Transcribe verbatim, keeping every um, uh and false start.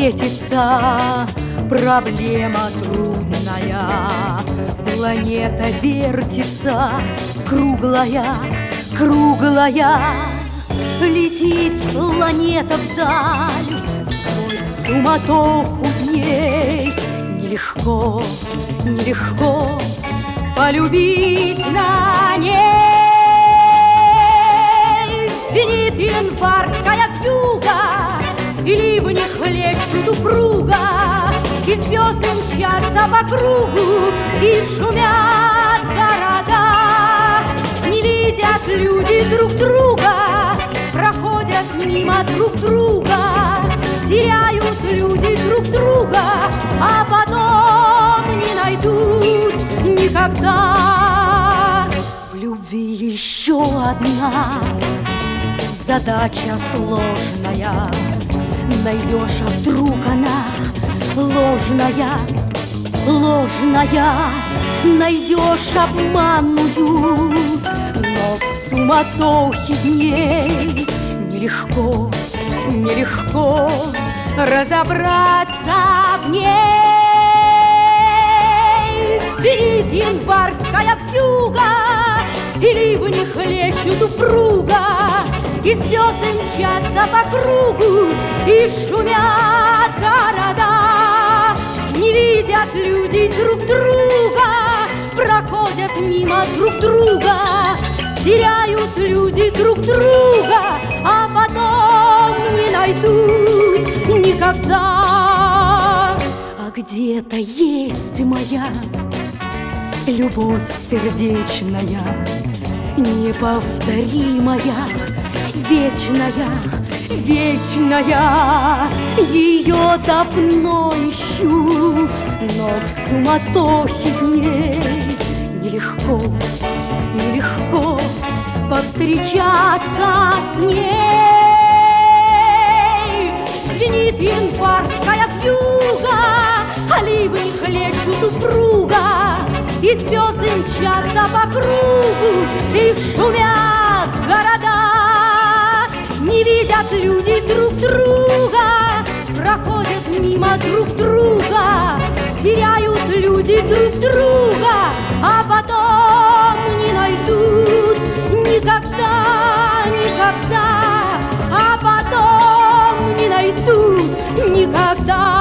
встретиться, проблема трудная. Планета вертится, круглая, круглая. Летит планета вдаль, сквозь суматоху дней. Нелегко, нелегко полюбить на ней. Звенит январская вьюга, и ливни хлещут упруга, и звезды мчатся по кругу, и шумят города. Не видят люди друг друга, проходят мимо друг друга, теряют люди друг друга, а потом не найдут никогда. В любви еще одна задача сложная. Найдешь, а вдруг она ложная, ложная. Найдешь обманную, но в суматохе дней нелегко, нелегко разобраться в ней. Звенит январская вьюга, и ливни хлещут упруга, и звезды мчатся по кругу, и шумят города. Не видят люди друг друга, проходят мимо друг друга, теряют люди друг друга, а потом не найдут никогда. А где-то есть моя любовь сердечная, неповторимая, вечная, вечная. Ее давно ищу, но в суматохе дней нелегко, нелегко повстречаться с ней. Звенит январская вьюга, а ливни хлещут упруга, и звезды мчатся по кругу, и шумят города. Не видят люди друг друга, проходят мимо друг друга, теряют люди друг друга, а потом не найдут никогда, никогда, а потом не найдут никогда.